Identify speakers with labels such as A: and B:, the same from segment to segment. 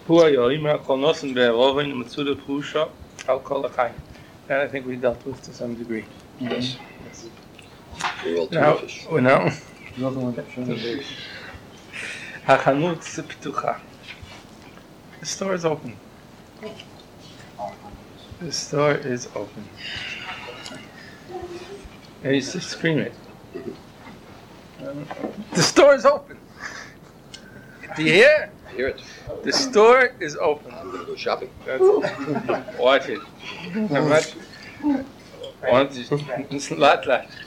A: That I think we dealt with to some degree.
B: Yes. We're all
A: Now,
B: fish.
A: now,
C: Another one.
A: Hachanut Pitucha. The store is open. The store is open. And you just scream it. The store is open. Do you hear?
B: I hear it.
A: The store is open.
B: I'm gonna go shopping.
A: Watch it. How much? Lat.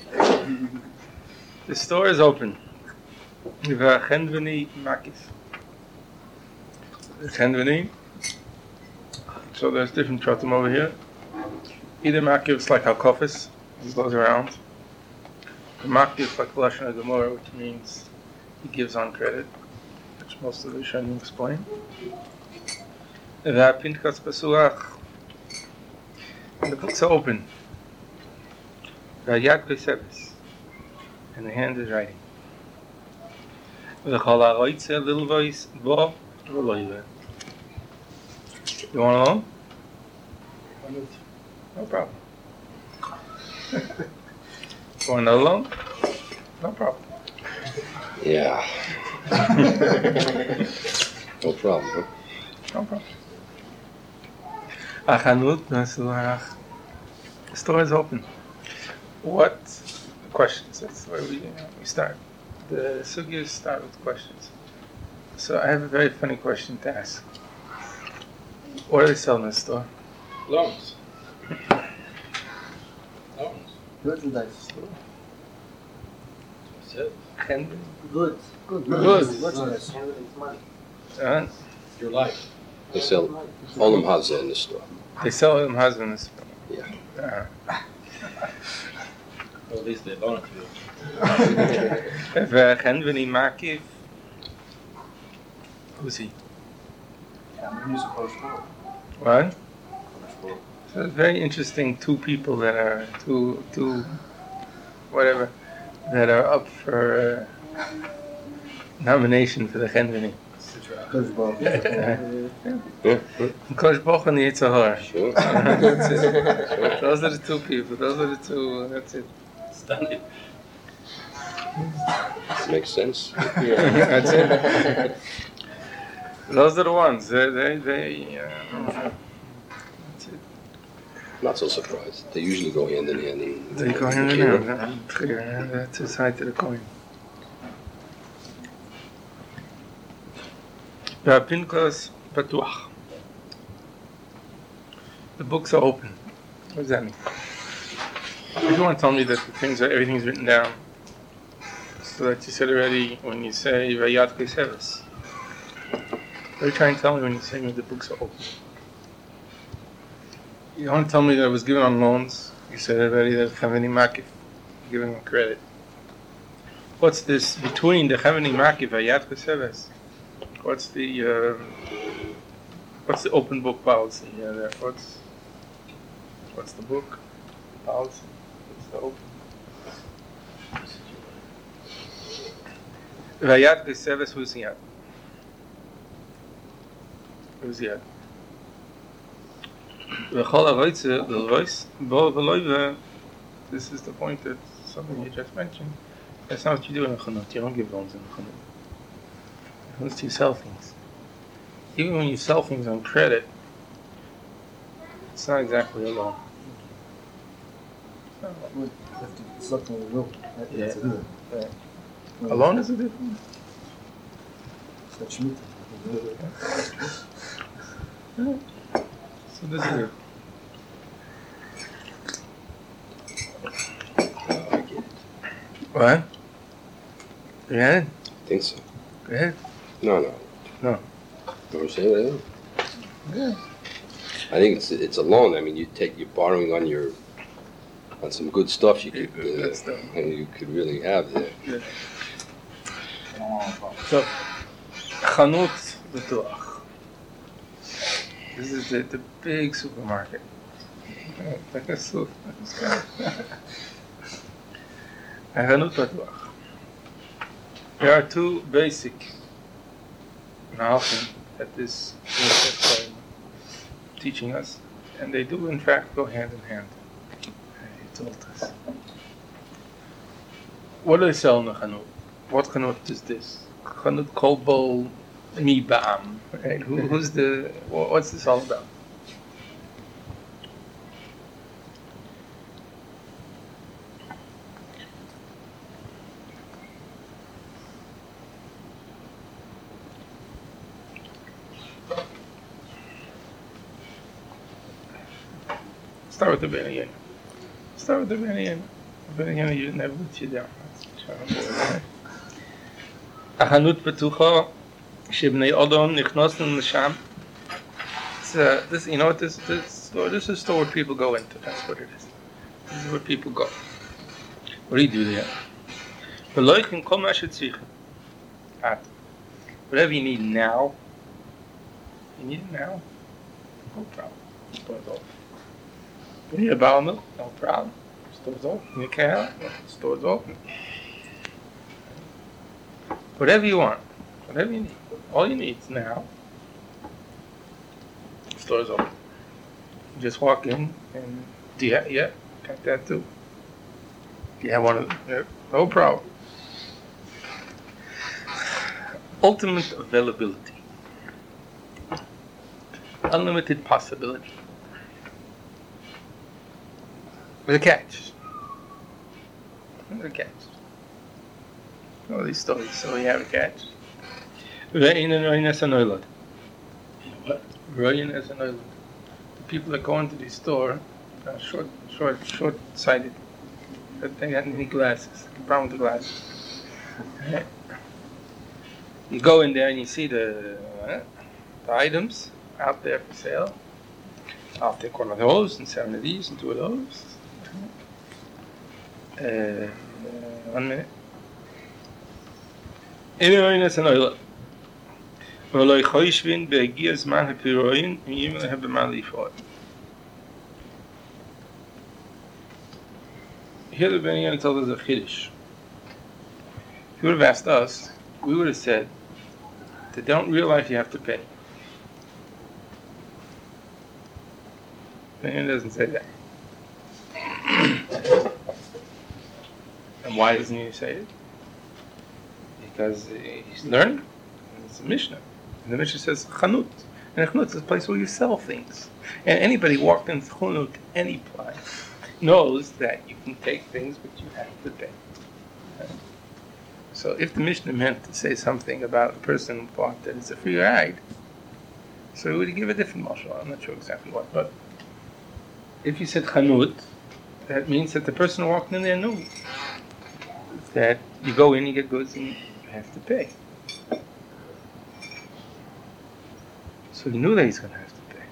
A: The store is open. Chendveni makif. Chendveni. So there's different tratum over here. Either makif is like hakofis, he goes around. The makif like Lashon Gemara, which means he gives on credit, which most of the Rishonim explain. The Pinchas Pesuach. And the books are open. Yad Koseves. And the hand is writing. The Chalaroitze, little voice, Bo, Voloive. You want alone? No problem. You want alone? No problem.
B: Yeah. No problem, huh?
A: No problem. Achanut Mesuach. The store is open. What questions? That's where we start. The sugyas start with questions. So I have a very funny question to ask. What are they selling in the store?
D: Loans.
C: Merchandise.
D: That's it.
A: Chendveni.
C: Good. Merchandise. Money.
D: Your life.
B: They sell Olam Hazeh in the store.
A: They sell them husbands.
B: Yeah.
D: Or at least they loan it to you.
A: If Chendveni Makif, who's he? What? So it's very interesting. Two people that are two whatever that are up for nomination for the Chendveni. Kosh Boch and the Yetzer Hara.
B: Sure.
A: That's it. Those are the two people. Those are the two. That's it.
D: Standing.
B: Makes sense.
A: That's it. Those are the ones. They that's it.
B: Not so surprised. They usually go hand in hand.
A: They go hand in hand. That's the side to the coin. Pinchas Patuach. The books are open. What does that mean? You want to tell me that everything's written down, so that you said already when you say Vayad Koseves. What are you trying to tell me when you're saying that the books are open? You want to tell me that it was given on loans? You said already that Chaveni Makif, giving them credit. What's this between the Chaveni Makif and Vayad Koseves? What's the open book policy? What's the book policy? What's the open? Vayad Koseves, who's he at? Who's he at? This is the point that something you just mentioned. That's not what you do in a chanut. You don't give loans in a chanut. Once you sell things, even when you sell things on credit, it's not exactly a loan.
C: It's not a will.
A: Yeah. A loan is a different.
C: It's not Shemitah.
A: So this is it.
B: I get it.
A: What? Go ahead.
B: I think so.
A: Go ahead.
B: No.
A: No.
B: You want to say what I think?
A: Yeah.
B: I think it's a loan. I mean, you're borrowing on some good stuff you could really have there.
A: Yeah. So, Chanut B'tuach. This is the big supermarket. Chanut B'tuach. There are two basic Na'alchim that this is teaching us, and they do in fact go hand in hand. He told us. What do they sell in the Chanut? What Chanut is this? Chanut Kolbol Mi Ba'am. Right? Who's the? What's this all about? Start with the Benayana. Start with the Benayana. Benayana, you never let you down. Achanut Betucha, Shibnei Odom, Nichnosn Nisham. This, you know what this is a store where people go into. That's what it is. This is where people go. What do you do there? V'loichin kol ma shetzrichen. Whatever you need now, you need it now. No problem. Store's open. You need a bottle of milk? No problem. Store's open. You need a can? Store's open. Whatever you want, whatever you need, all you need is now. Store's open. You just walk in and do you have, yeah, got that too. Do you have one of them? Yeah, no problem. Ultimate availability. Unlimited possibility. With a catch. With a catch. All these stories, so we have a catch. What? The people that go into the store are short-sighted. They got any glasses. Problem with the glasses. Right. You go in there and you see the items out there for sale. I'll take one of those and 7 of these and 2 of those. 1 minute. Here the Benayana told us a chiddush. If you would have asked us, we would have said, they don't realize you have to pay. Benayana doesn't say that. And why doesn't he say it? Because he's learning. It's a Mishnah. And the Mishnah says Chanut. And a Chanut is a place where you sell things. And anybody walked into Chanut any place knows that you can take things, but you have to pay. So if the Mishnah meant to say something about a person who thought that it's a free ride, so we would give a different mashal. I'm not sure exactly what, but if you said Chanut, that means that the person who walked in there knew that you go in, you get goods, and you have to pay. So he knew that he's going to have to pay.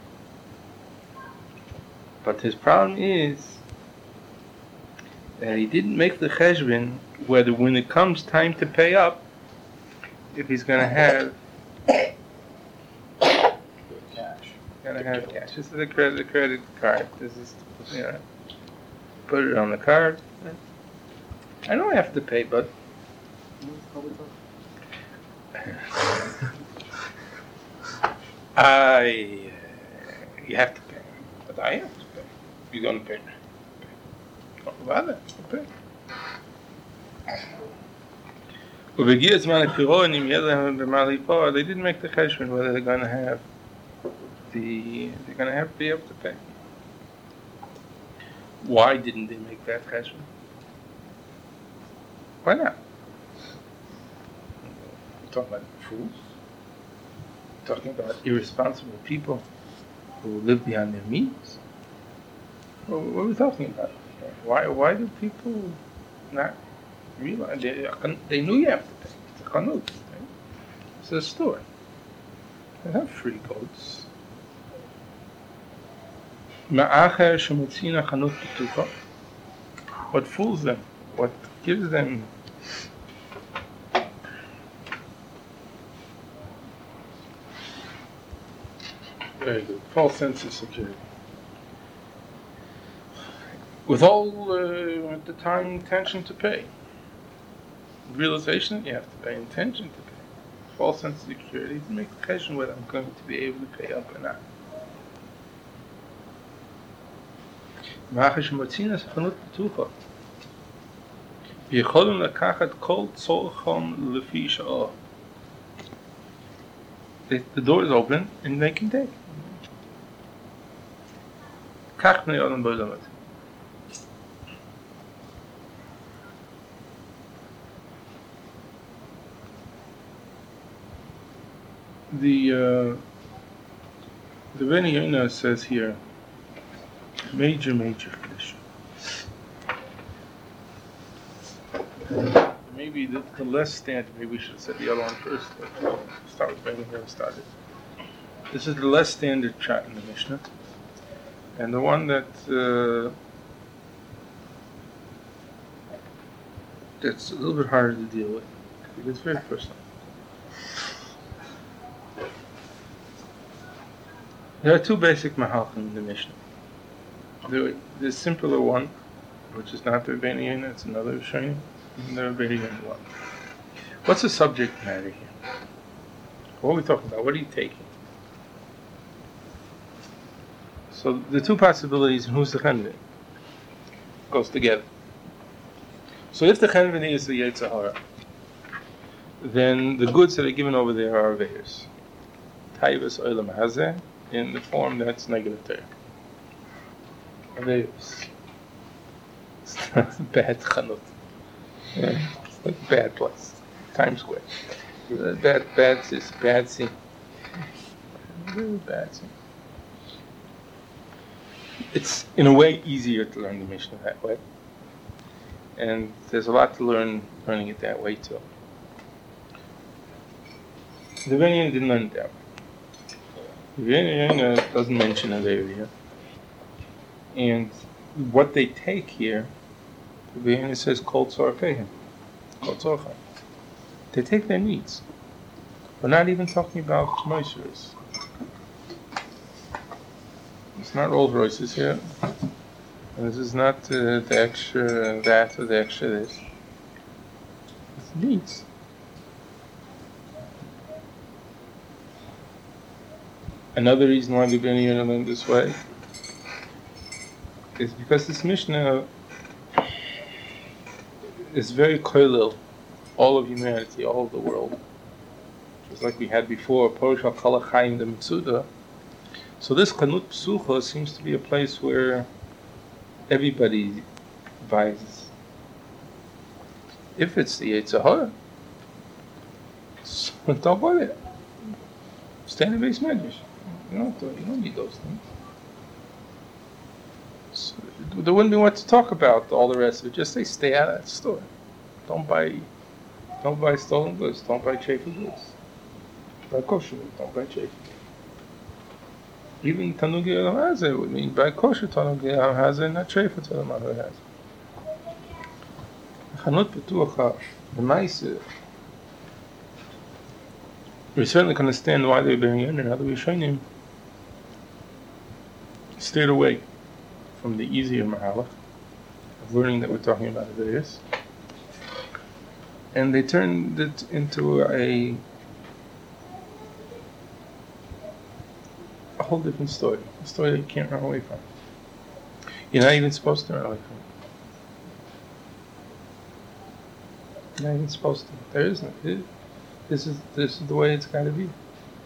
A: But his problem is that he didn't make the cheshbon whether when it comes time to pay up, if he's going to have
C: Cash.
A: cash. This is a credit card. This is, put it on the card. I know I have to pay, but you have to pay. But I have to pay. You're going to pay. Talk about it. Pay. They didn't make the cheshbon whether they're going to have be able to pay. Why didn't they make that cheshbon? Why not? We're talking about fools. We're talking about irresponsible people who live beyond their means. What are we talking about? Why do people not realize? They knew you have to pay. It's a chanut. Right? It's a store. They have free goats. What fools them? What gives them very good false sense of security? With all at the time intention to pay. Realization you have to pay, intention to pay. False sense of security. security to make the cheshbon whether I'm going to be able to pay up or not. Machash Motzina Chanut Tucha. יכולים לקחת כל צורכם לפי שעה. The door is open and they can take. כך בני אדם בעולם הזה. The Bnei Yonah says here, major condition. Maybe the less standard, maybe we should have said the other one first, but we'll start with Bnei Yonah started. This is the less standard chat in the Mishnah, and the one that that's a little bit harder to deal with, because it's very personal. There are two basic mahalchim in the Mishnah. The simpler one, which is not the Bnei Yonah, it's another Rishonim, and the Bnei Yonah one. What's the subject matter here? What are we talking about? What are you taking? So the two possibilities, and who's the Chenveni? Goes together. So if the Chenveni is the Yetzer Hara, then the goods that are given over there are Aveiros. Taivas Olam Hazeh, in the form that's negative there. Aveiros. It's not a bad chanut. Yeah, it's like a bad place. Times Square. Bad scene. Really bad scene. It's in a way easier to learn the Mishnah that way. And there's a lot to learn learning it that way too. The Bnei Yonah didn't learn it that way. The Bnei Yonah doesn't mention a area. And what they take here, the Bnei Yonah says, Kol tzorkehem, Kol tzorchem. They take their needs. We're not even talking about moishers. It's not Rolls Royces here. And this is not the extra that or the extra this. It's needs. Another reason why the Bnei Yonah learned this way is because this Mishnah is very koilil, all of humanity, all of the world. Just like we had before, Porosh HaKol HaChaim the Mitzuda. So this Kanut Psucha seems to be a place where everybody buys. If it's the Yetzer Hara, so don't buy it. Standard base measures. You don't need those things. So there wouldn't be what to talk about all the rest of it. Just say stay out of that store. Don't buy stolen goods. Don't buy chafed goods. Buy kosher goods. Don't buy chafed. Even Tanugi Olam Hazeh would mean buy kosher Tanugi Olam Hazeh, not chafed Olam Hazeh. Chanut Petuach, the Ma'aseh. We certainly can understand why they're being in and how the Rishonim stayed away from the easier mahalach of learning that we're talking about Aveiros, and they turned it into a whole different story, a story that you can't run away from. You're not even supposed to run away from it. You're not even supposed to. There isn't. This is the way it's got to be.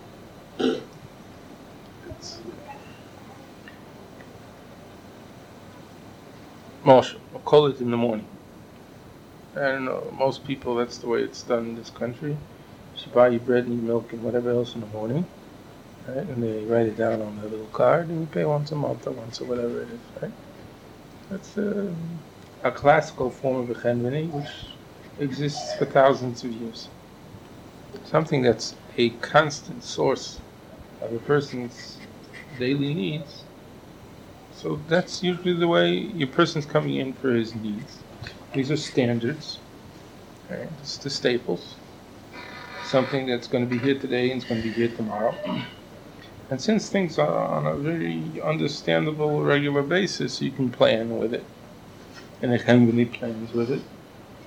A: Moshe, I'll call it in the morning. I don't know, most people, that's the way it's done in this country. You buy your bread and your milk and whatever else in the morning, right? And they write it down on their little card, and you pay once a month or once or whatever it is, right? That's a classical form of a chenveni, which exists for thousands of years. Something that's a constant source of a person's daily needs. So that's usually the way your person's coming in for his needs. These are standards. Right? It's the staples. Something that's going to be here today and it's going to be here tomorrow. And since things are on a very understandable, regular basis, you can plan with it. And the chenveni plans with it.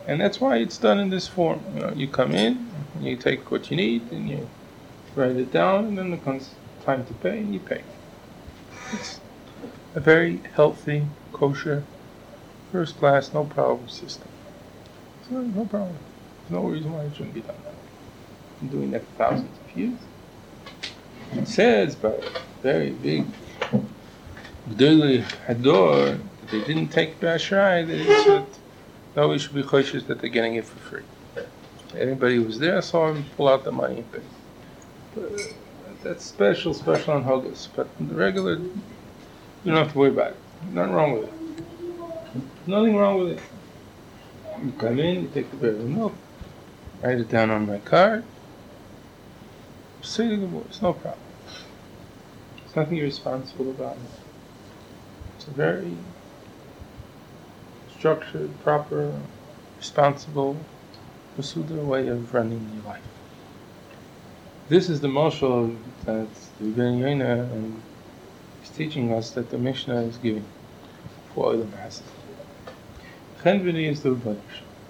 A: And that's why it's done in this form. You come in, you take what you need, and you write it down, and then it comes time to pay, and you pay. It's a very healthy, kosher, first class, no problem system. So no problem. There's no reason why it shouldn't be done that way. Been doing that for thousands of years. It says by a very big Gdolei Hador that they didn't take B'Ashrai, that nobody should be cautious that they're getting it for free. Anybody who was there saw him pull out the money and pay. But that's special on Hogus. But the regular, you don't have to worry about it. Nothing wrong with it. Nothing wrong with it. You come in, you take the barrel of milk, write it down on my card, say the good words, no problem. There's nothing irresponsible about it. It's a very structured, proper, responsible, Masudra way of running your life. This is the mashal that the Ben Yonah is teaching us that the Mishnah is giving for Olam Hazeh. Chenvini is the Rebbeinu.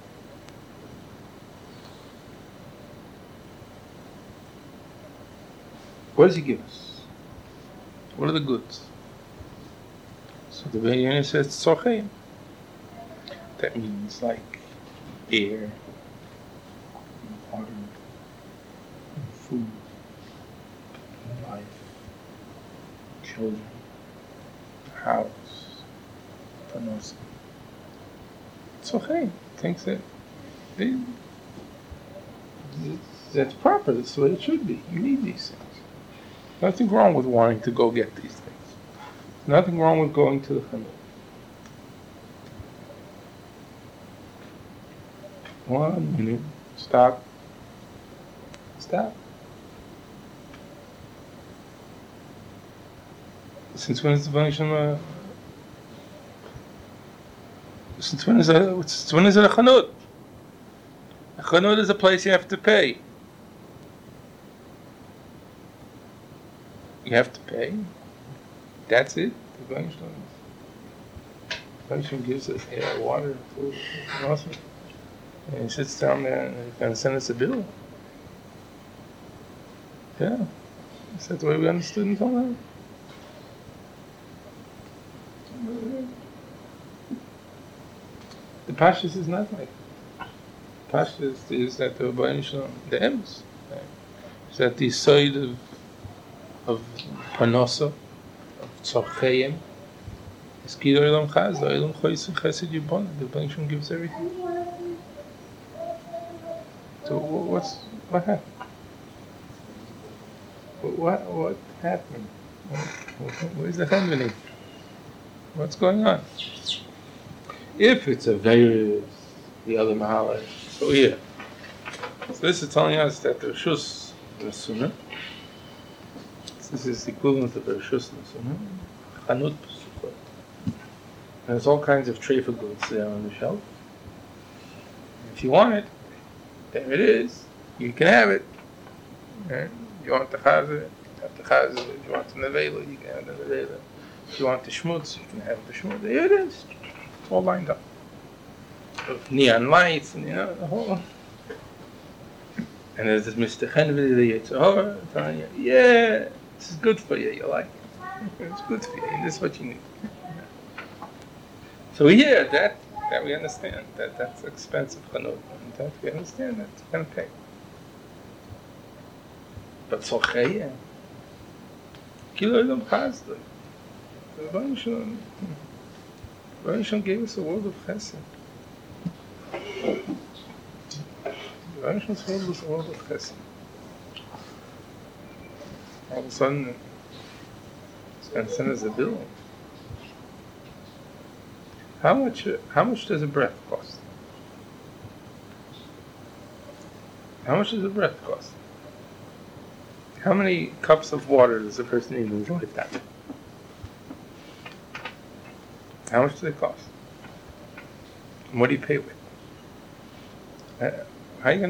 A: What does he give us? What are the goods? So the Ben Yonah says Tzorcheim. That means like air, water, food, life, children, house, panos. It's okay. Thinks that that's proper. That's the way it should be. You need these things. Nothing wrong with wanting to go get these things. Nothing wrong with going to the chanut. 1 minute. Stop. Since when is the Banishama? Since when is it a chanut? A chanut is a place you have to pay. You have to pay. That's it. The Banishama gives us air, water, food, nothing. And he sits down there and he's going to send us a bill. Yeah. Is that the way we understood until now? The Pashas is not like that. Pashas is that the Rebbeinu Shalom, the Emes, right? Is that the side of Panosa, of Tzorcheim, is Kid Olam Chaz, Olam Choyse Chesed Yibon. The Rebbeinu Shalom gives everything. So what happened? What happened? Where's the Chenvini? What's going on? If it's a virus, the other Mahala, so here. So this is telling us that the Rishus Nesuna, this is the equivalent of the Rishus Nesuna, Chanut Pesukot. And there's all kinds of treifa goods there on the shelf. If you want it, there it is. You can have it. Right? You want the Chazah, you have the Chazah. If you want the Nevela, you can have the Nevela. If you want the Shmutz, you can have the Shmutz. There it is. It's all lined up. Neon lights and the whole. And there's this Mr. Chenvili, the Yetzirah, telling you, yeah, this is good for you. You like it. It's good for you. And this is what you need. So yeah, that we understand. That's expensive chanut. That we understand that you can pay. But Tzorcheim, Kilo Olam Chaz, the Rebbeinu Shalom gave us a world of chesed. The Rebbeinu Shalom's world was a world of chesed. All of a sudden, it's going to send us a bill. How much does a breath cost? How much does a breath cost? How many cups of water does a person need in his lifetime? How much do they cost? And what do you pay with? How you gonna?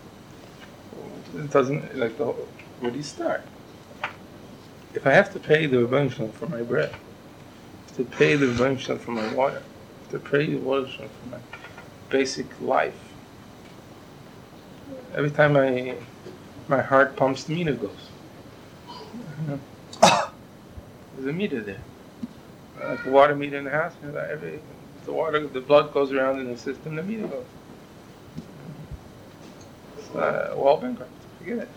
A: It doesn't like the whole. Where do you start? If I have to pay the Rebbeinu Shalom for my bread, to pay the Rebbeinu Shalom for my water, to pay the water for my basic life. Every time my heart pumps, the meter goes. There's a meter there. Like the water meter in the house, the blood goes around in the system, the meter goes. We're all bankrupt. Forget it.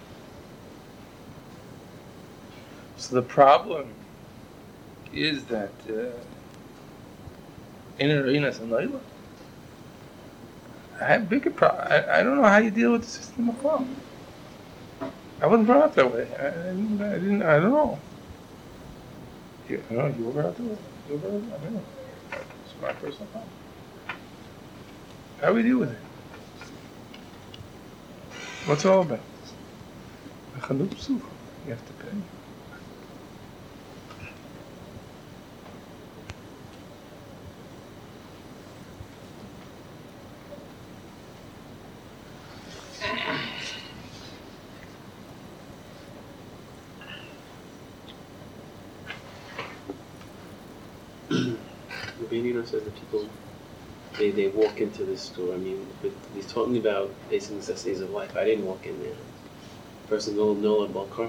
A: So the problem is that in arenas and Laila, I have bigger problem. I don't know how you deal with the system of law. I wasn't brought up that way. I don't know. You were brought up that way. You were brought up, I don't know. It's my personal problem. How do we deal with it? What's it all about? You have to pay.
E: Rabbeinu says that people, they walk into this store. I mean, but he's talking about basic necessities of life. I didn't walk in there. Person no balkar.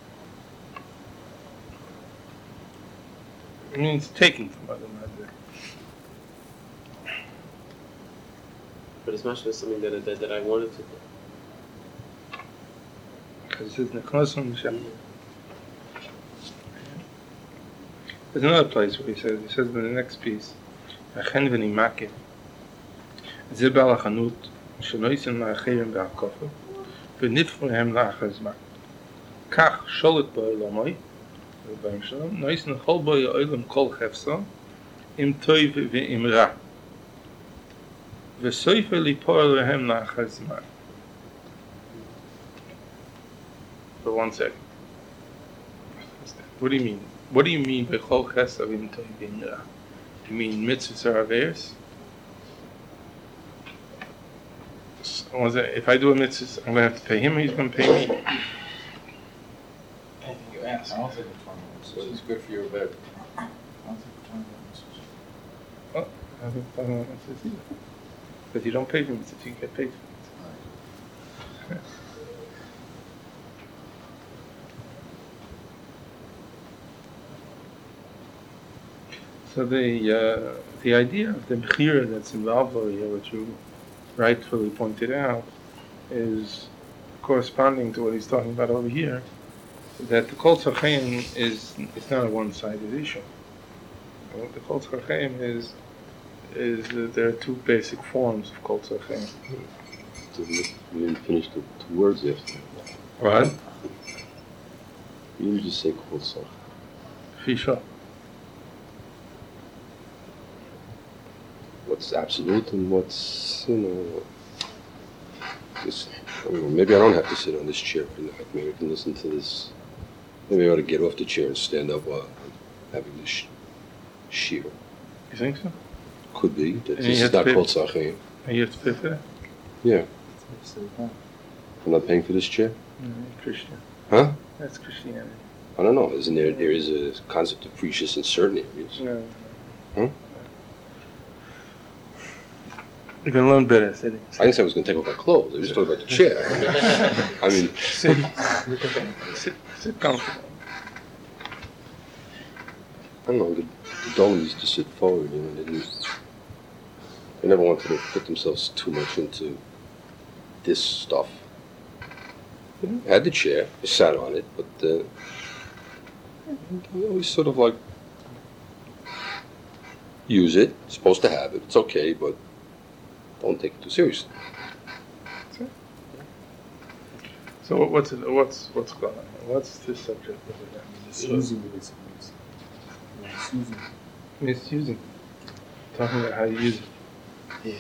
A: It means taking from other matter.
E: But it's much less something that I wanted to do.
A: Because it's Neknosun Hashem. There's another place where he says in the next piece, Achen v'nimake, ze ba'al hachanut, shenoisen la'achirim ba'akofa, v'nifruhem la'achar zman. Kach sholet ba'olamoi, v'ba'im shalom, noisen chol bo ya'olam kol chefsa, im toiv v'im ra. V'soife lipor lehem la'achar zman. For 1 second. What do you mean? What do you mean by chol chesed im toiv v'im ra? You mean mitzvahs are aveiros? If I do a mitzvah, I'm going to have to pay him, or he's going to pay me.
D: Anything you ask. I don't think it's funny.
B: So it's good for your bed.
D: I don't think we're talking about this.
A: I don't know what mitzvahs either. But you don't pay for mitzvahs, you get paid for mitzvahs. So the idea of the bechira that's involved over here, which you rightfully pointed out, is corresponding to what he's talking about over here, that the Kol Tzarcheim is not a one-sided issue. The Kol Tzarcheim is that there are two basic forms of Kol Tzarcheim.
B: You didn't finish the 2 words after.
A: What?
B: You didn't just say Kol Tzarcheim.
A: Fisha.
B: What's absolute and what's, just, maybe I don't have to sit on this chair for that. Maybe I can listen to this. Maybe I ought to get off the chair and stand up while I'm having this shiur.
A: You think so?
B: Could be. This
A: you
B: is
A: have
B: not
A: to pay-
B: called Tzarcheim.
A: And you have to pay for that?
B: Yeah. I'm not paying for this chair?
A: No, you're Christian.
B: Huh?
A: That's Christianity.
B: I don't know. Isn't there is a concept of precious in certain areas?
A: No.
B: Huh?
A: You can learn better, Sidi.
B: I didn't say I was going to take off my clothes. I was just talking about the chair. I mean,
A: Sit comfortable.
B: I don't know. The Dolan used to sit forward, they never wanted to put themselves too much into this stuff. I had the chair, I sat on it, but they always sort of like use it, supposed to have it, it's okay, but don't take it too seriously.
A: So what's going on? What's the subject of it?
C: Misusing the basic needs.
A: Misusing. Talking about how you use it.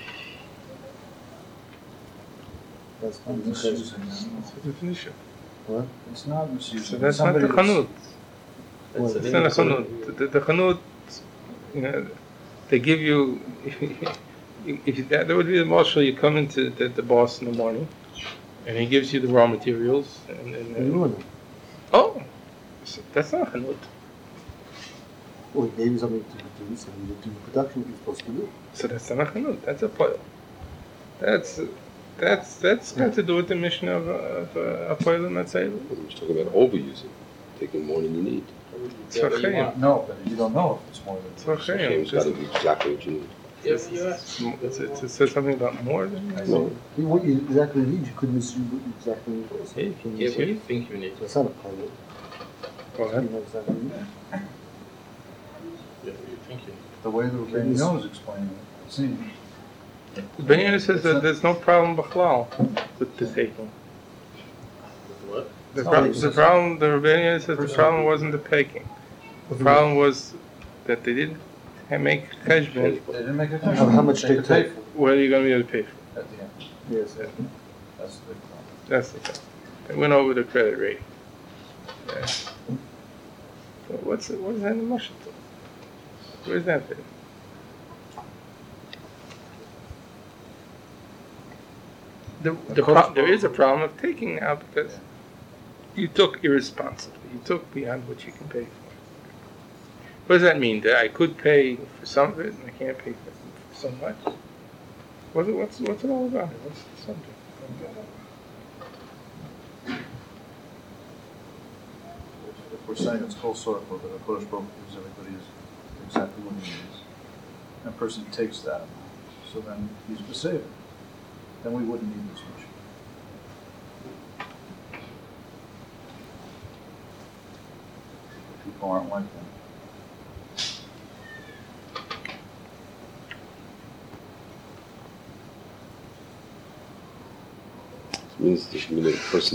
C: That's not
D: Misusing.
C: misusing.
A: That's the definition.
C: What?
D: It's not misusing.
A: So that's not the
C: Somebody-
A: chanut.
C: Well,
A: It's not a chanut. The chanut, they give you. If that would be the marshal, you come into the boss in the morning, and he gives you the raw materials.
C: You ruin it.
A: Oh, so that's not chanut.
C: Well, he gave you something to produce, and you do the production that you're supposed to do.
A: So that's the machanut. That's a poil. That's got to do with the mission of a poil and that's it.
B: We're just talking about overusing, taking more than you need.
A: It's okay.
D: No, but you don't know if it's more than.
A: It's okay.
B: It's got to be exactly what you need.
E: Yes.
A: It says something about more than you
B: No.
C: What you exactly need, you couldn't assume what you exactly need. So
E: Yeah,
C: you can
E: what do
C: assume.
E: you think you need?
C: So it's not a pilot.
A: Go
C: You
A: ahead.
C: know exactly what you need.
E: Yeah, what do you think you need?
D: The way the Rabbeinu is explaining it, it seems.
A: Benyamin says that there's no problem b'chlal with the taking.
E: What?
A: The
C: Oh,
A: problem, the Rebbeinu says the problem wasn't the taking. The problem was that they didn't make cheshbon.
D: They didn't make a
C: How much
D: they
C: they
D: pay
C: take?
D: for
A: What are you going to be able to pay for?
D: at the end.
C: Yes.
D: That's the big problem.
A: That's the thing. They went over the credit rate. Yeah. So what is that in the Mashal? Where's that bit? There is a problem of taking now because you took irresponsibly. You took beyond what you can pay for. What does that mean? That I could pay for some of it and I can't pay for so much? What's it all about? What's the subject?
D: If we're saying it's full circle, that a Kodesh Baruch Hu gives everybody exactly what he needs, and a person takes that, so then he's besaver. Then we wouldn't need this much. People aren't like that.
B: It means that the person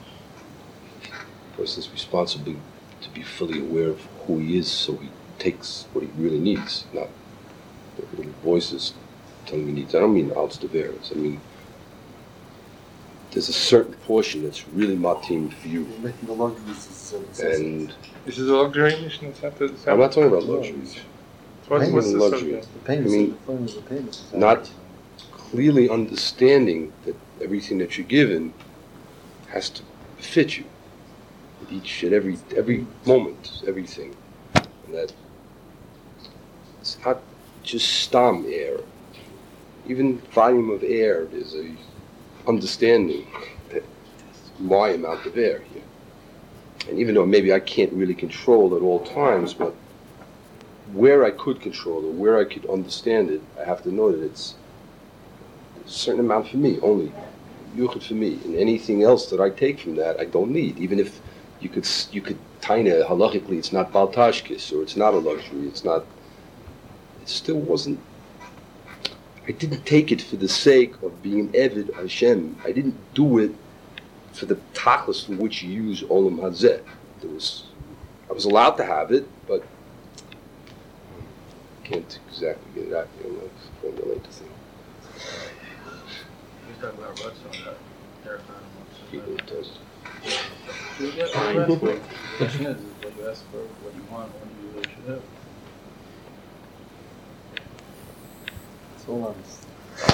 B: is responsible to be fully aware of who he is, so he takes what he really needs, not the little voices telling him he needs. I don't mean outs to bears. I mean, there's a certain portion that's really matim for you.
C: You're making the luxuries.
B: And
A: This is a luxury mission. It's not the,
B: I'm not talking about luxuries.
A: What's the
B: luxury.
A: subject?
C: The payments,
B: I mean,
C: the funds, the payments.
B: not clearly understanding that everything that you're given has to fit you at every moment, everything, and that it's not just stam air. Even volume of air is a understanding that my amount of air here. And even though maybe I can't really control at all times, but where I could control it, where I could understand it, I have to know that it's a certain amount for me, only yuchid for me. And anything else that I take from that, I don't need. Even if you could taina halachically, it's not baltashkis, or it's not a luxury, it still wasn't. I didn't take it for the sake of being Eved Hashem. I didn't do it for the tachlis for which you use Olam Hazeh. I was allowed to have it, but I can't exactly get it out here. I'm not formulate the thing.
D: He's talking about ruts on that haircut.
B: People does.
D: The question is what you ask for, what you want, what you really should have.
C: It's all honest.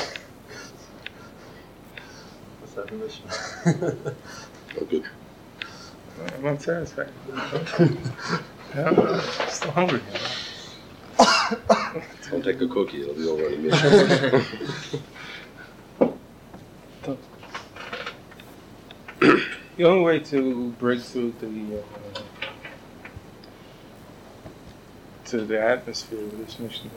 C: What's that mission?
B: Oh, good.
A: I'm not satisfied. I'm still hungry.
B: I'll take a cookie. It'll be over in a minute.
A: The only way to break through to the atmosphere of this mission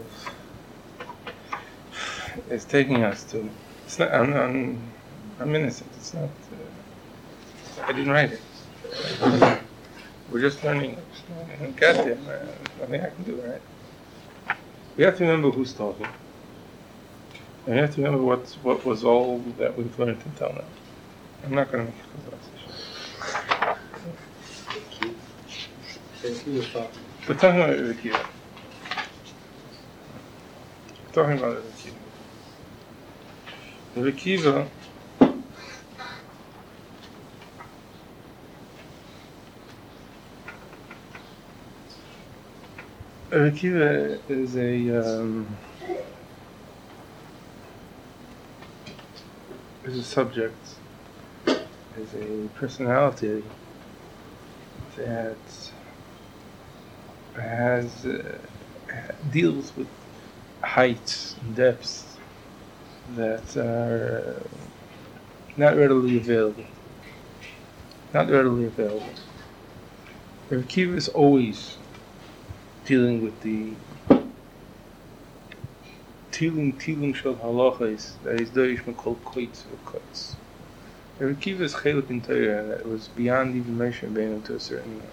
A: is taking us to. It's not. I'm innocent. It's not. I didn't write it. We're just learning. And got there. Nothing I can do, right? We have to remember who's talking. And we have to remember what was all that we've learned until now. I'm not going to make a conversation. We're talking about Ezekiel. We're talking about Ezekiel. Ezekiel is a subject, is a personality that has deals with heights and depths that are not readily available. Not readily available. Rabbi Akiva is always dealing with the tiling shel halachos that is doish mekol koitz v'koitz. Rabbi Akiva's chelik in Torah that was beyond even Moshe Rabbeinu to a certain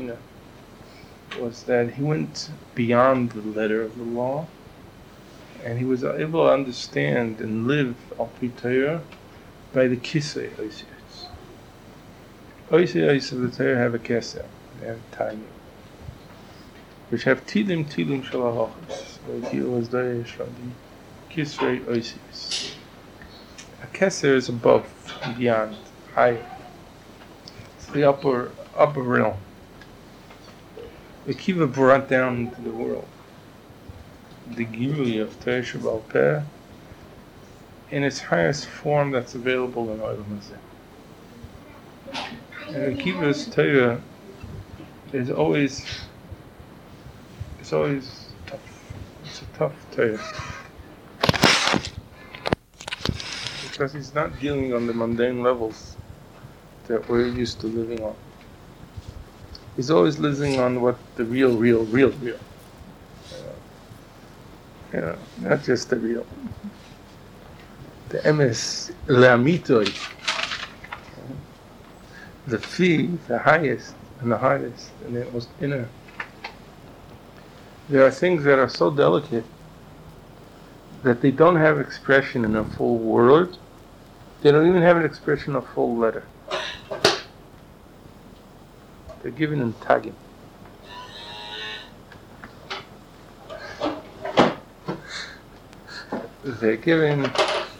A: was that he went beyond the letter of the law, and he was able to understand and live al pi Torah by the kisei oisios. Oisios of the Torah have a keser, they have time, which have tilim shel halachos. He was doish from the kisei oisios. A keser is above, beyond, higher. It's the upper realm. The Akiva brought down into the world the Gilui of Torah Sheba'al Peh in its highest form that's available in Olam Hazeh. And Akiva's Torah is always tough. It's a tough Torah. Because he's not dealing on the mundane levels that we're used to living on. He's always living on what the real. Not just the real. The emes le'amitoi. The fi, the highest and the hardest and the most inner. There are things that are so delicate that they don't have expression in a full word. They don't even have an expression of full letter. They're given in tagim. They're given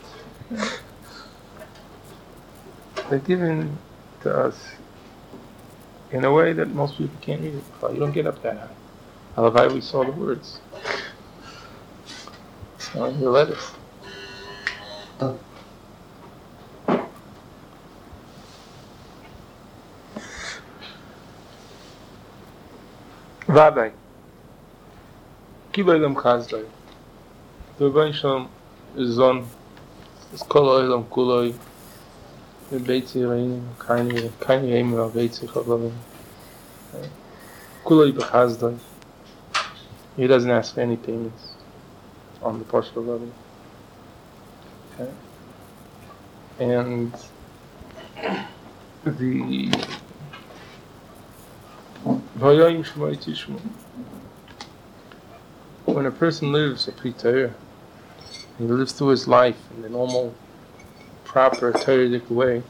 A: to us in a way that most people can't read it. You don't get up that high. Halavai, we saw the words. So in your letters. Vadai. Kilo Elam Chazdai. The Rebbeinu Shalom is on. It's Kol Olam Kuloi. The Beitzi Reinim. Kaini Reimu Al Beitzi Chavavim. Kuloi B'Chazdai. He doesn't ask for any payments on the partial level. Okay. And the when a person lives a pi Torah, he lives through his life in the normal, proper Torah-ic way,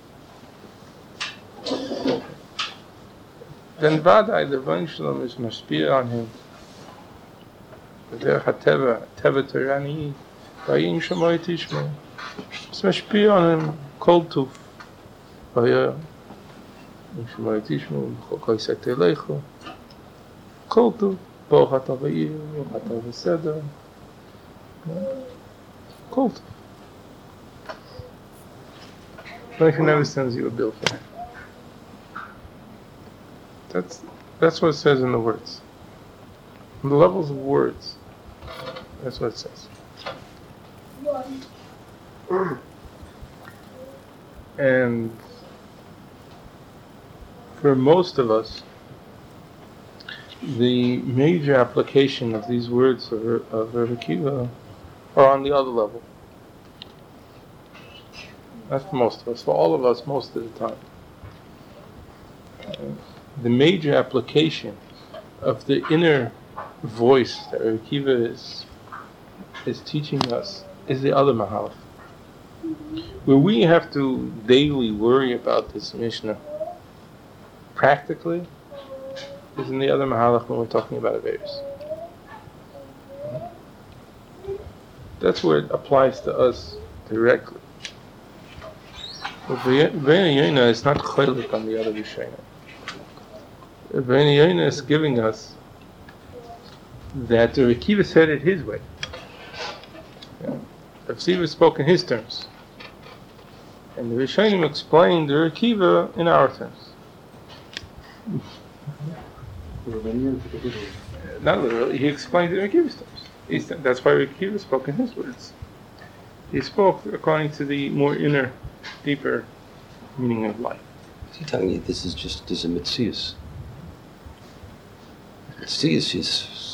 A: then Vadai, the Rebbeinu Shalom, is mashpia on him. Derech HaTeva, Teva Torani, Vayin Shamoy Tishmo. It's mashpia on him, Kol Tuf. Vayin Shamoy Tishmo, Chokoi Sekte Leicho. Kol Tuf, Boch Ata Vayir, Boch Ata V'Seder. Kol Tuf. But he never sends you a bill for that. That's what it says in the words. On the levels of words, that's what it says. And for most of us, the major application of these words of Rabbi Akiva are on the other level. That's for most of us. For all of us, most of the time. The major application of the inner voice that Rabbi Akiva is teaching us is the other Mahalach. Where we have to daily worry about this Mishnah practically is in the other Mahalach when we're talking about Averis. That's where it applies to us directly. But Be'en Yonah is not cholik on the other Rishayna. Be'en Yonah is giving us that Rabbi Akiva said it his way. Rabbi Akiva spoke in his terms. And the Rishonim explained the Rabbi Akiva in our terms. Not literally. He explained it in Akiva's terms. That's why Akiva spoke in his words. He spoke according to the more inner, deeper meaning of life.
B: He's telling you this is a Metzius. Metzius is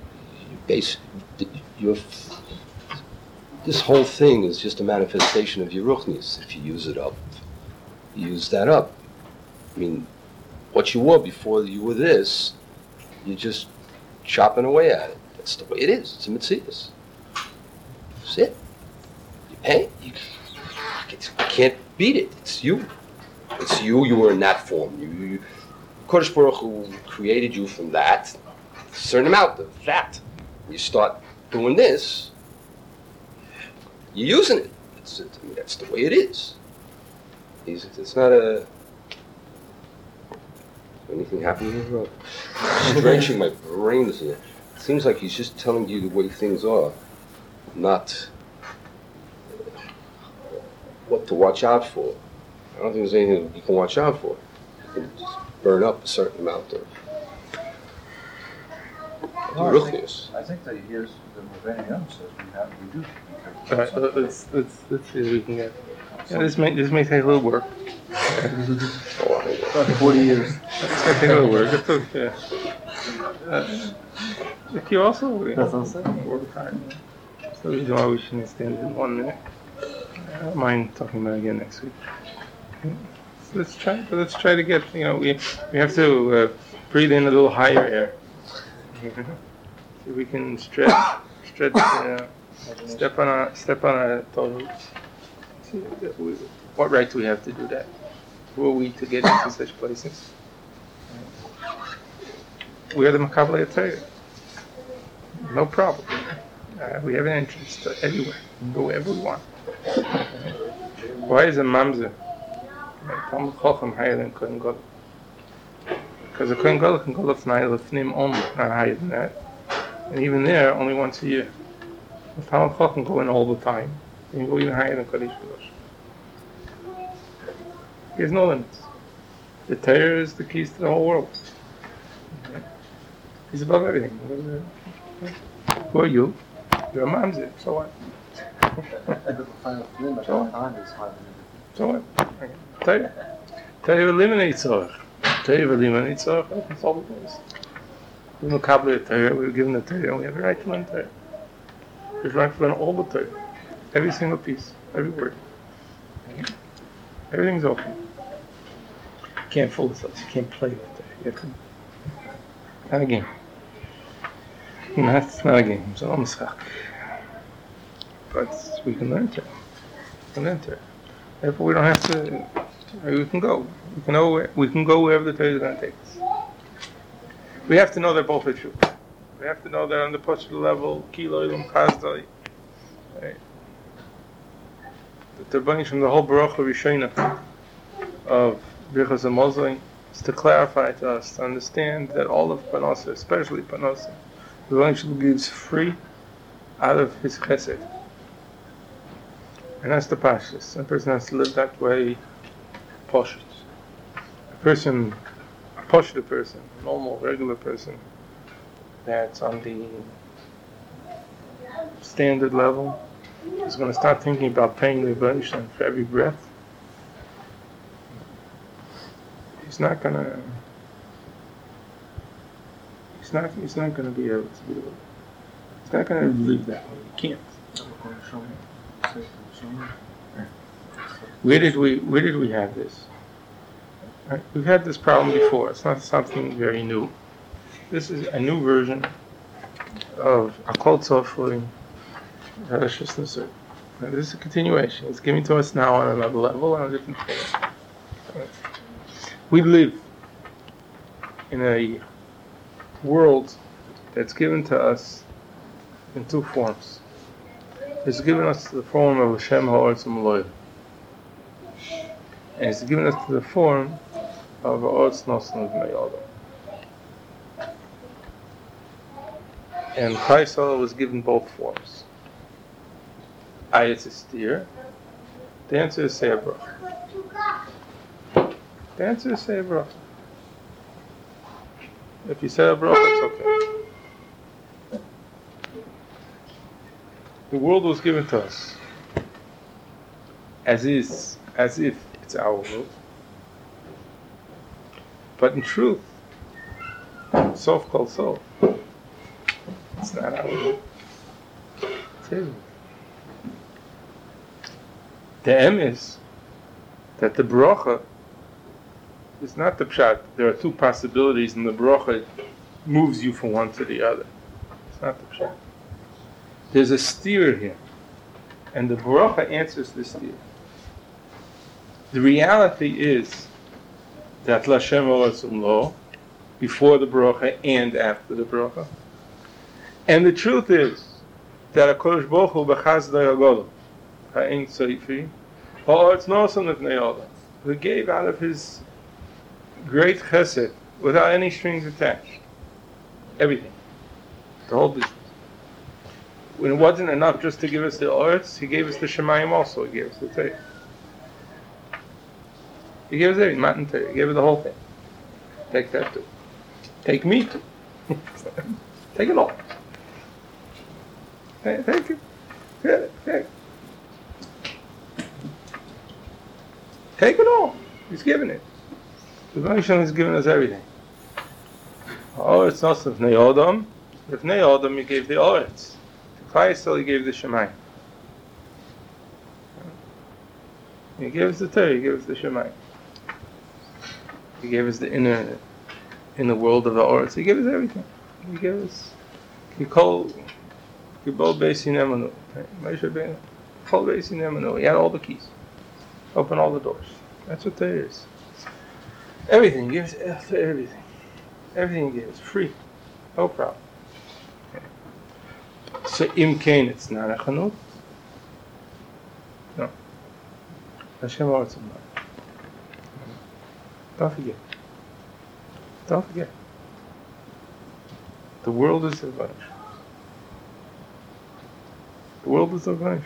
B: this whole thing is just a manifestation of your ruchnius. If you use it up, you use that up. I mean, what you were before you were this, you're just chopping away at it. That's the way it is. It's a Metzius. That's it. You paint. You can't beat it. It's you. It's you. You were in that form. You Kodesh Baruch Hu created you from that. A certain amount of that. You start doing this, you're using it. That's the way it is. It's not a... Anything happening here? I'm drenching my brains in it. It seems like he's just telling you the way things are, not what to watch out for. I don't think there's anything you can watch out for. You can just burn up a certain amount of ruchnius.
D: I think that here's the Ravina Yom says we do.
A: All right, let's see if we can get. Yeah, this may take a little work.
C: 40 years.
A: It's gonna take a little work. It's okay. If you also
C: That's what I'm saying.
A: work hard, so the reason why we shouldn't stand it in 1 minute. I don't mind talking about it again next week. So let's try to get. We have to breathe in a little higher air. See if we can stretch. Step on our toes. See, what right do we have to do that? Who are we to get into such places? We are the Makabel Torah. No problem. We have an entrance to everywhere. We can go wherever we want. Why is a mamzer? Talmud Chacham higher than Kohen Gadol? Because a Kohen Gadol can go lefnai lefnim only, not higher than that. And even there, only once a year. The Talmud Chacham go in all the time. And you go even higher than Kodesh Kadosh. He has no limits. The Torah is the keys to the whole world. He's above everything. Who are you? You're a mamzer. So what? So what? Torah eliminates Tzorach. Torah eliminates Tzorach. Opens all the doors. We're Makabel Torah. We're given the Torah, and we have the right to learn Torah. We have the right to learn all the Torah, every single piece, every word. Everything's open. You can't fool yourself. You can't play with Torah. You have to. Not a game. It's not a game. It's an omschach. But we can learn Torah. We can learn Torah. Therefore, we don't have to. We can go. We can go wherever the Torah is going to take us. We have to know that both are true. We have to know that on the personal level, Kilo Ilum Chazdai, right? The Rebbeinu from the whole Baruch Rishona of Birchas HaMazon is to clarify to us, to understand that all of Panosa, especially Panosa, the Rebbeinu gives free out of his chesed. And that's the pashtus. A person has to live that way, pashtus. A person, a pashtu person, a normal, regular person, that's on the standard level, is going to start thinking about paying the Rebbeinu for every breath. He's not going to. He's not going to be able to do it. He's not going to live that way. He can't. Where did we have this? Right? We've had this problem before. It's not something very new. This is a new version of Akol Tzofrim Rishus. This is a continuation. It's given to us now on another level, on a different form. Right? We live in a world that's given to us in two forms. It's given us the form of Hashem Ha'aretz U'Meloyah, and it's given us the form of Ha'aretz Nosan V'nei Adam. And Chayesol was given both forms. Ayat Estir. The answer is Sei Bracha. The answer is Sei Bracha. If you say a bracha, it's okay. The world was given to us as if it's our world. But in truth, sof kol sof, it's not our world. It's his world. The M is that the bracha is not the pshat. There are two possibilities, and the bracha moves you from one to the other. It's not the pshat. There's a steer here, and the bracha answers the steer. The reality is that Lashem Olasum Lo, before the bracha and after the bracha. And the truth is that HaKadosh Baruch Hu b'chazdai hagolem, ha'ein tzaifi, ha'aretz nosam lefnei Adam, who gave out of his great chesed without any strings attached. Everything. The whole business. When it wasn't enough just to give us the Oretz, he gave us the Shemayim also. He gave us the Torah. He gave us everything, Matan Torah. He gave us the whole thing. Take that too. Take me too. Take it all. Take it. Take it all. He's given it. The Rebbeinu has given us everything. Oretz Nosam Lefnei Adam. Lefnei Adam, he gave the Oretz. To Klal Yisrael, he gave the Shemayim. He gave us the Torah. He gave us the Shemayim. He gave us the inner world of the Oretz. He gave us everything. He gave us Kibol Beis Yinemanu. Moshe Rabbeinu, Kol Beis Yinemanu. He had all the keys. Open all the doors. That's what Torah is. Everything. He gives everything. Everything he gives. Free. No problem. So Im Kain, it's not a chanut. No. Hashem Oretz U'Mayim. Don't forget. Don't forget. The world is the bunch. The world is the bunch.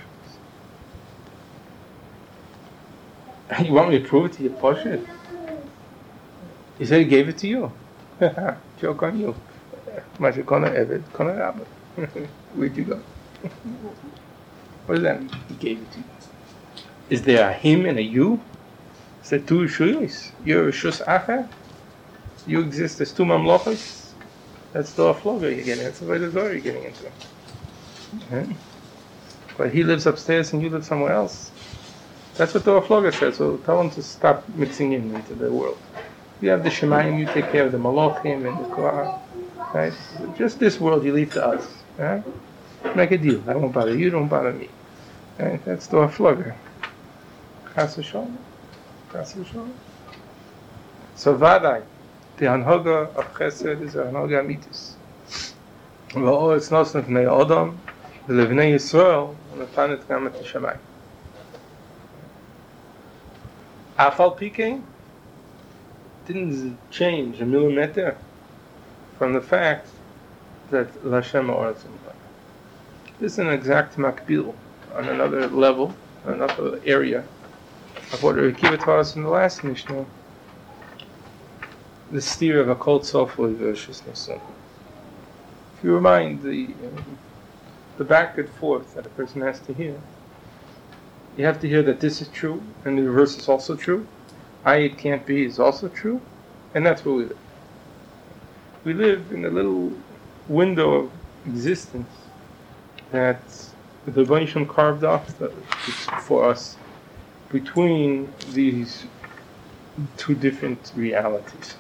A: You want me to prove it to you? Push it. He said he gave it to you. Joke on you. Masha Kona Eved, Kona Rabba. Where'd you go? What does that mean? He gave it to you. Is there a him and a you? Is there two shuyos? You're a shus acher? You exist as two mamlochos? That's the flogger you're getting. That's the way the door you're getting into. Okay? But he lives upstairs and you live somewhere else. That's what the flogger says. So tell him to stop mixing into the world. You have the Shemayim, you take care of the Malachim and the Korah. Right? Just this world you leave to us. Right? Make a deal. I won't bother you, don't bother me. Right? That's the flogger. Chas v'sholom. Chas v'sholom. So Vadai, the Hanhoga of Chesed is a Hanhoga Amitis. V'oretz nosam lefnei Adam, v'levnei Yisrael, v'natanet gam et Shemayim. Afal Pikein didn't change a millimeter from the fact that Lashem Oretz U'Mayim. This is an exact makbil on another level, another area of what Rabbi Akiva taught us in the last Mishnah. The steer of a cold softly versus Nisan. If you remind the back and forth that a person has to hear, you have to hear that this is true and the reverse is also true. It can't be is also true, and that's where we live. We live in a little window of existence that the Rebbeinu carved off for us between these two different realities.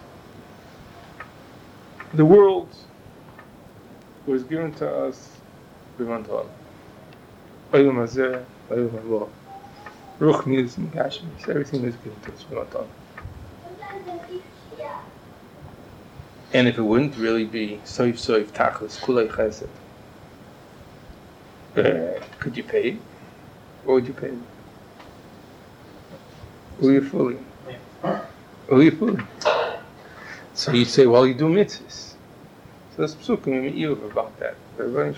A: The world was given to us B'van Torah. Olam Hazeh, Olam Haba. Ruchnis, Gashmis, everything was given to us B'van Torah. And if it wouldn't really be Soif Tachlis, Kulei Chesed, could you pay it? What would you pay it? Will you fully? Will you fully? So you'd say, well, you do mitzvahs. So there's psukim in Iyuv about that. Everybody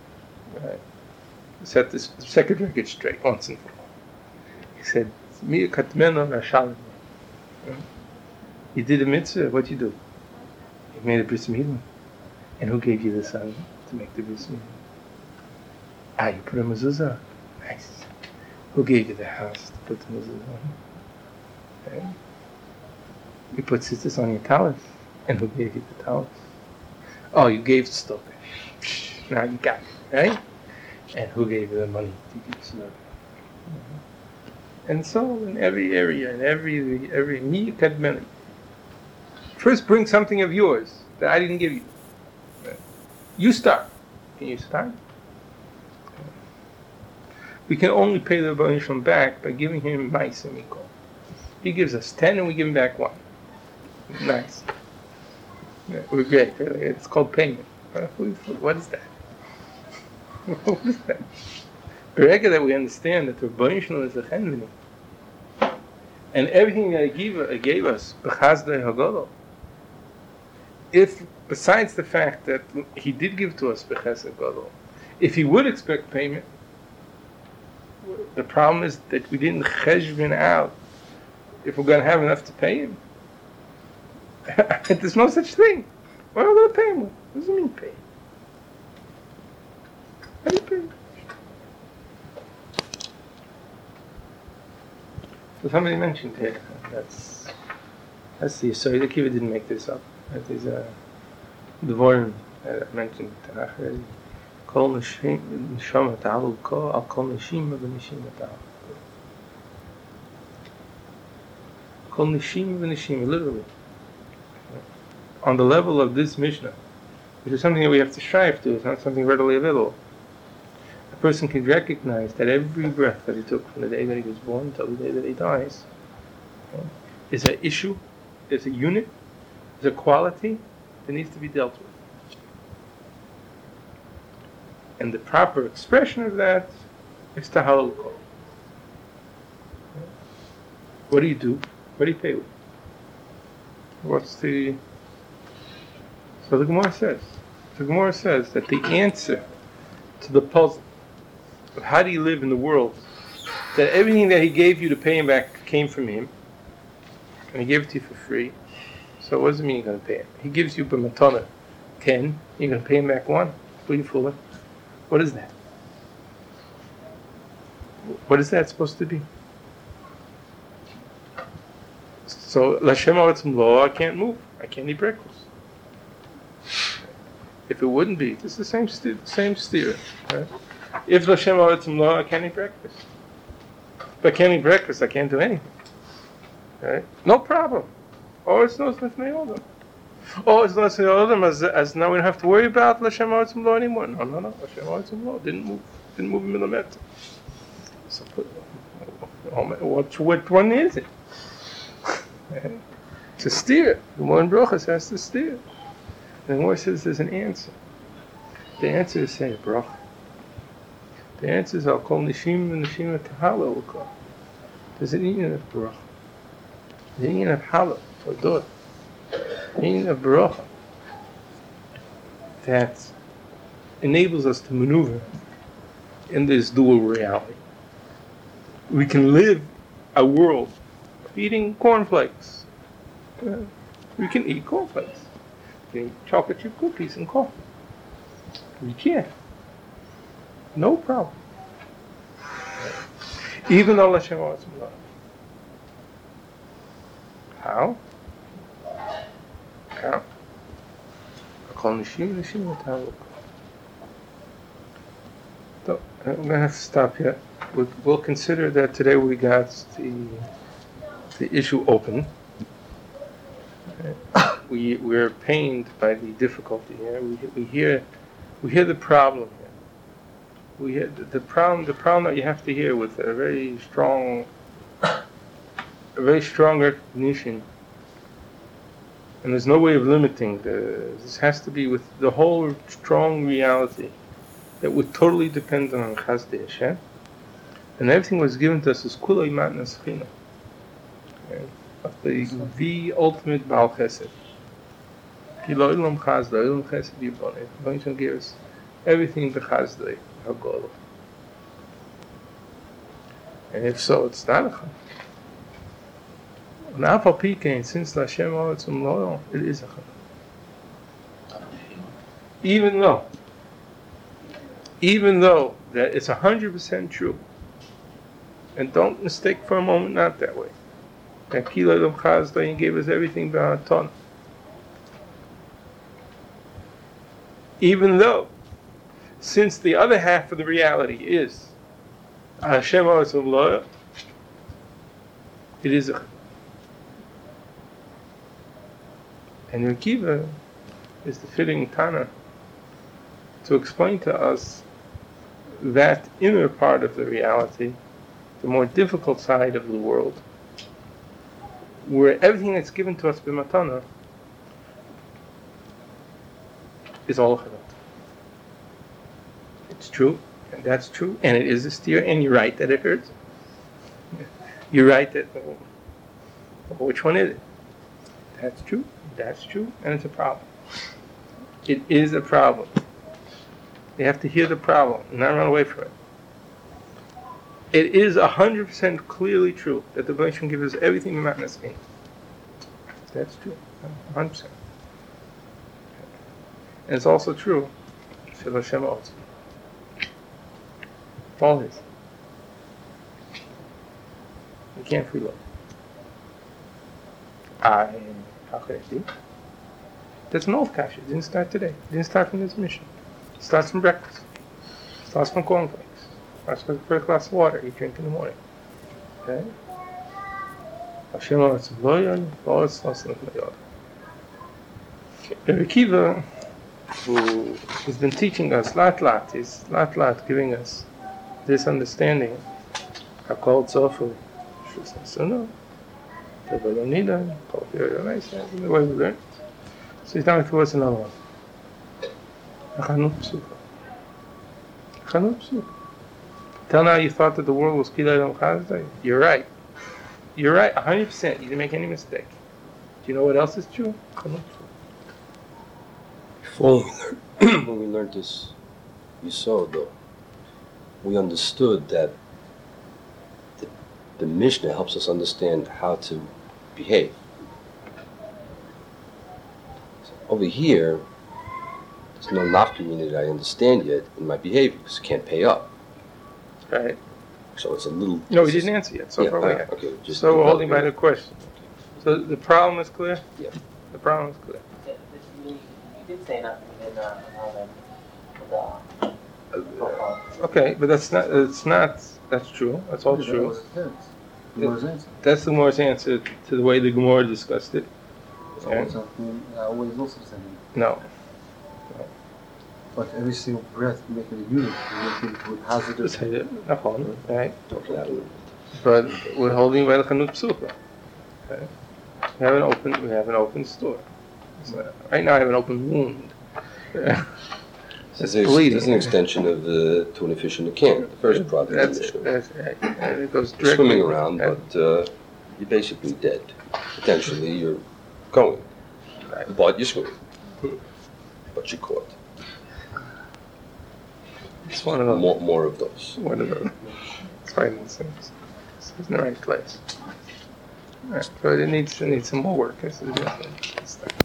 A: set this second record straight once and for all. He said, "Mi katmeno v'ashalim." You did a mitzvah. What you do? You made a bris milah. And who gave you the son to make the bris milah? You put a mezuzah. Nice. Who gave you the house to put the mezuzah on? Okay. You put tzitzis on your talis. And who gave you the talis? Oh, you gave the stuff. Now you got it, right? And who gave you the money to give snow? And so in every area, in every me kadmeni. First bring something of yours that I didn't give you. You start. Can you start? We can only pay the Rebbeinu Shalom back by giving him ma'aseh mikol. He gives us 10 and we give him back 1. Nice. Yeah, we're great, really. It's called payment. What is that? What is that? Berega that we understand that the Rebbeinu Shalom is a chenveni. And everything that he gave us, b'chazdei hagadol, if, besides the fact that he did give to us b'chesed gadol, if he would expect payment, the problem is that we didn't cheshbon out if we're going to have enough to pay him. There's no such thing. What are we going to pay him with? What does it mean pay? How do you pay? So somebody mentioned here, that's the Yisrael Akiva didn't make this up. That is the Vorim that I mentioned Tanakh already. Kol neshama ta'alu ko al kol neshima v'neshima ta'alu. Kol neshima v'neshima, literally. On the level of this Mishnah, which is something that we have to strive to, it's not something readily available. A person can recognize that every breath that he took from the day that he was born until the day that he dies is an issue, is a unit, is a quality that needs to be dealt with. And the proper expression of that is tahalul kol. What do you do? What do you pay with? So the Gemara says that the answer to the puzzle of how do you live in the world, that everything that he gave you to pay him back came from him, and he gave it to you for free. So what does it mean you're going to pay him? He gives you b'matana 10, you're going to pay him back 1? What are you fooling? What is that? What is that supposed to be? So Lashem Ha'otzim Lo, I can't move. I can't eat breakfast. If it wouldn't be, it's the same steer. Right? If Lashem Ha'otzim Lo, I can't eat breakfast. If I can't eat breakfast, I can't do anything. Right? No problem. Oh, it's no Lifnei Odom. Oh, it's not Lifnei Odom, as now we don't have to worry about Lashem Ha'otzim Lo anymore. No. Lashem Ha'otzim Lo didn't move a millimeter. So, which one is it? To steer. The one brachas has to steer. And the Gemara says there's an answer. The answer is say a bracha. The answer is Al Kol Nishim and Nishim Tahala Ukah. There's an union of bracha. The union of Hala, or Dor. The union of bracha that enables us to maneuver in this dual reality. We can live a world of eating cornflakes. We can eat cornflakes. We can eat chocolate chip cookies and coffee. We can. No problem. Even though Lashem Ha'otzim Lo. How? So, I'm going to have to stop here. We'll consider that today we got the issue open. We're pained by the difficulty here. We hear the problem here. We hear the problem that you have to hear with a very strong recognition. And there's no way of limiting this has to be with the whole strong reality that we're totally dependent on Chazdei Hashem. And everything was given to us as Kulei Matnas China. The ultimate Baal Chesed. Ki lo ilam Chazdei, ilam Chesed Yiboneh. Hashem gave us everything b'Chazdei Hagolah. And if so, it's not a Chesed. And Afal Pikein, since Lashem Ha'otzim Lo, it is a Chesed. even though that it's 100% true, and don't mistake for a moment not that way, that Kila Adam Chazda gave us everything b'Hatan. Even though, since the other half of the reality is Hashem Ha'otzim, it is a. And Rekiva is the fitting Tana to explain to us that inner part of the reality, the more difficult side of the world, where everything that's given to us b'matana is all chayot. It's true, and that's true, and it is a steer, and you're right that it hurts. You're right that, which one is it? That's true, and it's a problem. It is a problem. You have to hear the problem and not run away from it. It is 100% clearly true that the Rebbeinu gives us everything we might need. That's true, 100%. And it's also true, Shel Hashem Ha'otzim. All his. You can't freeload. How could I do? That's an old kasha. It didn't start today. It didn't start from this mission. It starts from breakfast. It starts from cornflakes. It starts with a first glass of water you drink in the morning. Okay? Hashem Ha'otzim lo yon, v'oretz lo s'not l'yod. Rabbi Akiva, who has been teaching us is giving us this understanding, HaKol Tzofu, Shus Nasuno, Tevel Onida, Kol Pir Yonais, the way we learn. So he's telling us another one. Achanut Psucha. Till now you thought that the world was Kila Adam Chazda? You're right, 100%. You didn't make any mistake. Do you know what else is true? Achanut Psucha.
B: Before when we learned this Yisod, though, we understood that the Mishnah helps us understand how to behave. So over here, there's no nafkamina that I understand yet in my behavior because I can't pay up.
A: Right.
B: So it's a little.
A: No, we didn't answer yet. So far we have.
B: Okay.
A: So we're holding by the question. So the problem is clear?
B: Yeah.
A: The problem is clear.
F: You did say nothing in
A: Okay, but that's true. That's all true. That's the Gemara's answer to the way the Gemara discussed it. Okay? No.
C: But every single breath you make it a unit, you make it with hazardous.
A: Right? But we're holding by the Chanut Psucha. Okay? We have an open store. So right now I have an open wound.
B: It's an extension of the tuna fish in the can, the first product.
A: That's right. And it goes
B: You're
A: directly.
B: swimming around, but you're basically dead. Potentially, you're going,
A: Right.
B: but you're swimming. But you're caught.
A: It's one of those.
B: More of those.
A: One of those. It's right in the sense. It's in the right place. Right. But it needs some more work. This is definitely.